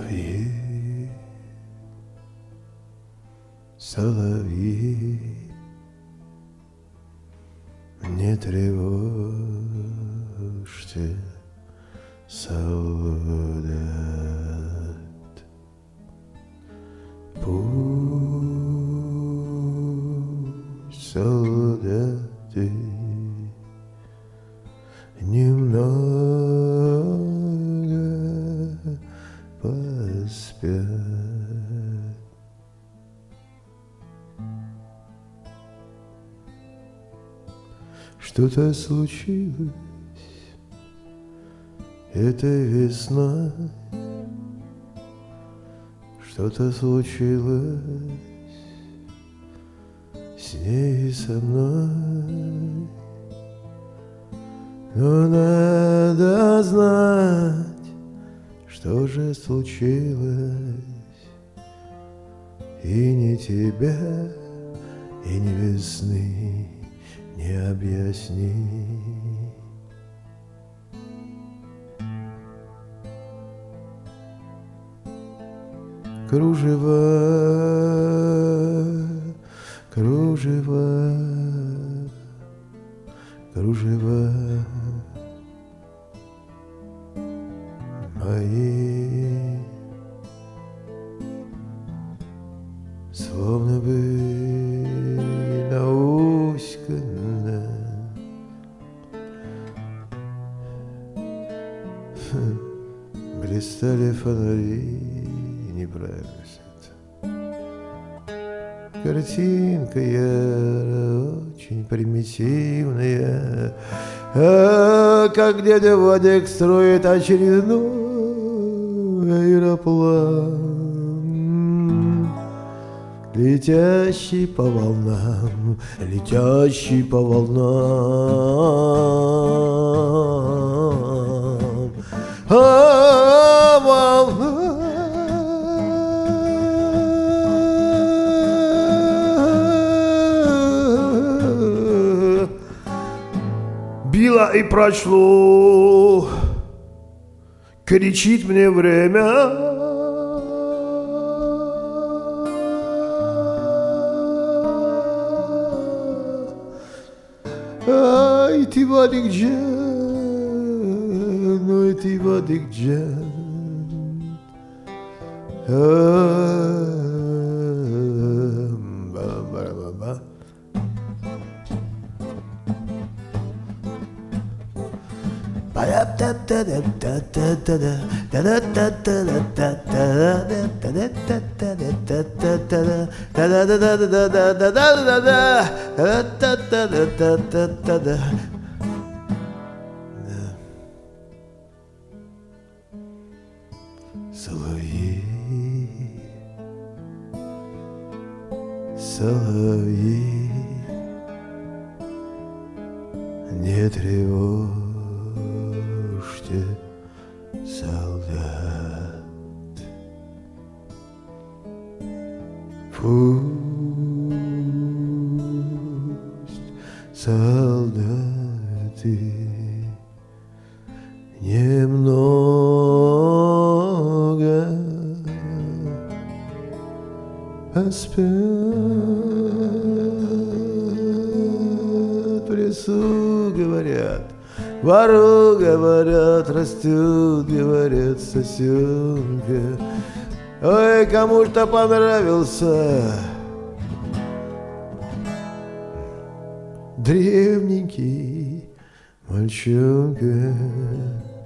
Соловьи, соловьи, не тревожьте солдат. Пусть солдаты немного поспят. Что-то случилось этой весной, что-то случилось с ней и со мной. Но надо знать, что же случилось, и ни тебя, и ни весны не объясни. Кружева, кружева, кружева мои, словно бы науськано, блистали фонари. Неправильно все это. Картинка я очень примитивная, как дядя Вадик строит очередной аэроплан, летящий по волнам, летящий по волнам, волнам. Било и прошло, кричит мне время. Ай, ты Вадикджан, ой, ты Вадикджан. Соловьи, соловьи, не тревожьте солдат. Пусть солдаты немного поспят. В лесу говорят, вору говорят, растет, говорят, сосенка. Ой, кому-то понравился древненький мальчонка.